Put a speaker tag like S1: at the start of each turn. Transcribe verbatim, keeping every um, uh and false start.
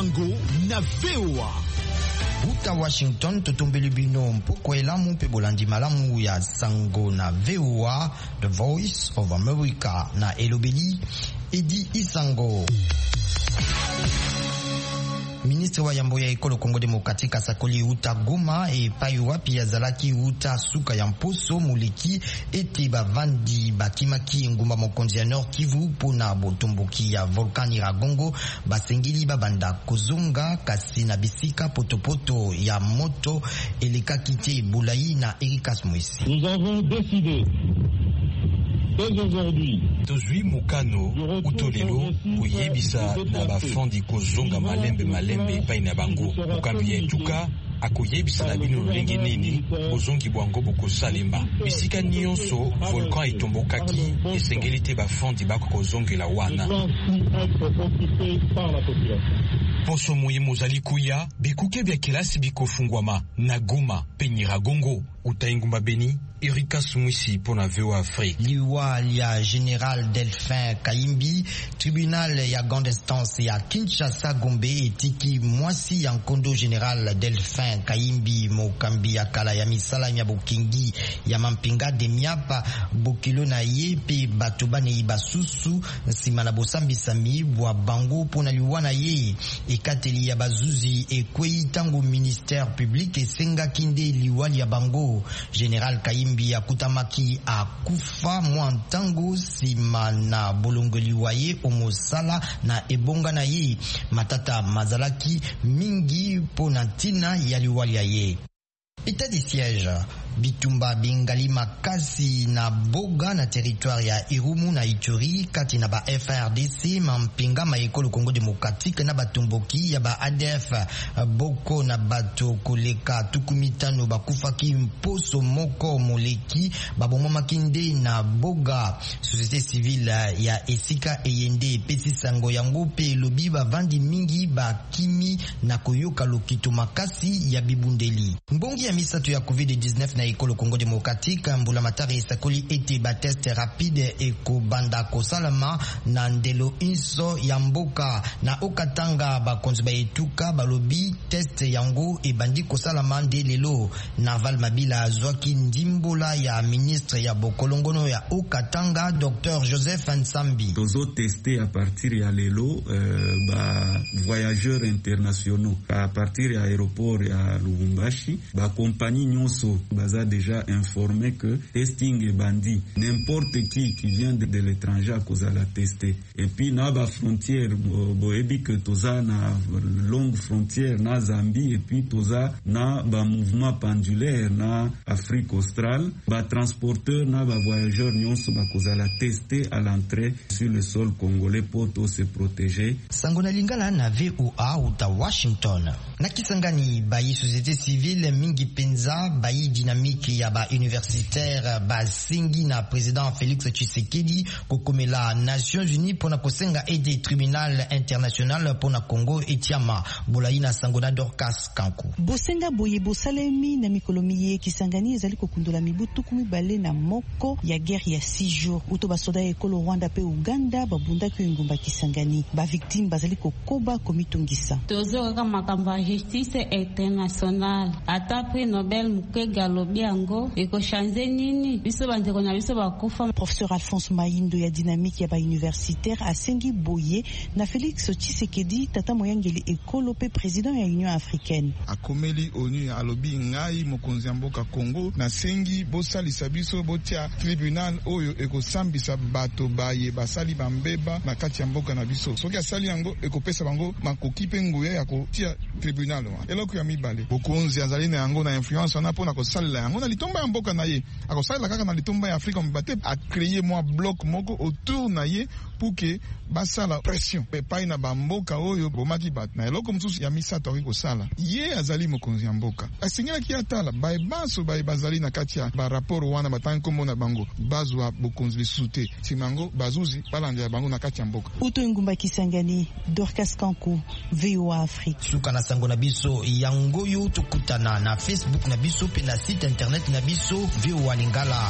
S1: Bango na V O A.
S2: Uta Washington totombeli bino mpoko elamu pe bolandi malamu ya sango na V O A, The Voice of America na elobeli Edi Isango. Ministre wa yambo ya ekolo Kongo Demokratika sakoli uta Goma e paywa pia zalaki uta suka ya mposo muliki ete bavandi bakimaki ngumba mokonzi ya Nord Kivu pona botomboki ya volcan Iragongo basengili babanda kozonga kasi na bisika potopoto ya moto eleka kite Boulayi na Erikas Moisi.
S3: Nous avons décidé dès aujourd'hui
S4: tozwi mukano utolelo kuyebisa na bafandi kozonga malembe malembe epai na bango mukambi ya etuka akoyebisa na bino lolenge nini kozongi bwango bokosalemba bisika nyonso volcan etombokaki esengeli te bafandi bakozongela wana poso moye mozali kuya bikuke bya kelasi bikofungwama na Goma pe Nyiragongo utaingumba Beni. Erikas Moisi pona V O A Afrique.
S2: Liwa ya General Delphin Kayimbi, tribunal ya grande instance ya Kinshasa Gombe etiki mwasi ya nkondo General Delphin Kayimbi mokambi ya kala ya misala ya bokingi ya mampinga de miapa bokilo na ye pe bato bane basusu nsima na bosambisa mibwa bango pona liwa na ye ekateli ya bazuzi ekwei tango ministère public esenga kinde liwa ya bango. General Kayimbi ya kutamaki akufa mwantango sima na bolongoli waye omosala na ebonga na ye matata mazalaki mingi pona ntina ya liwali ya ye. État de siège bitumba bingali makasi na boga na territoire ya Irumu na Ituri kati na ba F R D C mampinga ma ekolo Congo Démocratique na batumboki ya ba A D F boko na bato koleka tukumitano bakufaki mposo moko moleki baboma kinde na boga. Société civile ya esika eyende peti sango yango pe lobi bavandi mingi bakimi na koyoka lokito makasi ya bibundeli. Mbongi ya misato ya covid dix-neuf na ekolo Congo Démocratique mbula matari esakoli ete ba test rapide eko banda kosalama na ndelo inso ya mboka na okatanga bakonzi ba etuka balobi test yango ebandi kosalama nde lelo. Naval Mabila azwaki ndimbola ya ministre ya bokolongono ya okatanga Docteur Joseph Nsambi.
S5: Tozo testé à partir ya lelo euh, ba voyageurs internationaux à partir ya aéroport ya Lubumbashi ba compagnie nyonso baza déjà informé que testing est bandit. N'importe qui qui vient de, de l'étranger à cause de la tester. Et puis na ba frontière boebi que toza na longue frontière na Zambie et puis toza na ba mouvement pendulaire na Afrique australe ba transporteur na ba voyageurs nyonso ba cause la tester à l'entrée sur le sol congolais pour se protéger.
S2: Sangona lingala na V O A uta Washington. Na Kisangani bayi société civile mingi penza bayi dynamique ya ba universitaire ba singi na président Félix Tshisekedi kokomela Nations Unies pona kosenga aide tribunal international pona Congo etiama Boulayi na Sangona Dorcas Kanku.
S6: Bosenga boye bosalemi na mikolomi ye Kisangani ezali kokundola mibutu kumi bale na moko ya guerre ya six jours uto basoda ekolo Rwanda pe Uganda babunda ko ngumba Kisangani ba victime bazali kokoba komitongisa.
S7: Tozo kama kamba justice internationale ata prix Nobel mukega lobiango eko chanze nini biso bande kona biso bakufa.
S6: Professeur Alphonse Maindo ya dynamique ya ba universitaire asengi boye na Félix Tshisekedi tata moyangeli ekolo pe président ya Union africaine.
S8: Akomeli onu ya alobi ngai mokonzi ya mboka Congo na sengi bosalisa biso botia tribunal oyo ekosambisa bato baye basali bambeba na kati ya mboka na biso. Soki asali yango ekopesa bango makoki pe nguya ya kotia tribunal wa. Eloko ya mibale bokonzi azali na yango na influence wana pona kosalela yango na litomba ya mboka na ye akosalela kaka na litomba ya Afrika mbate a créer moi bloc moko autour na ye pour que basala pression epai na bamboka oyo bomaki bat na eloko mosusu ya misato aki kosala ye azali mokonzi ya mboka asengelaki atala baebaso baye bazali na kati ya barapport wana batangi kombo na bango bazwa bokonzi lisusu te simango bazuzi balandela bango na kati ya mboka.
S6: Uto ngumba Kisangani Dorcas Kanku V O A Afrique.
S2: Suka na sango na biso yango yo tukutana na Facebook na biso pe na site internet na biso V O A Lingala.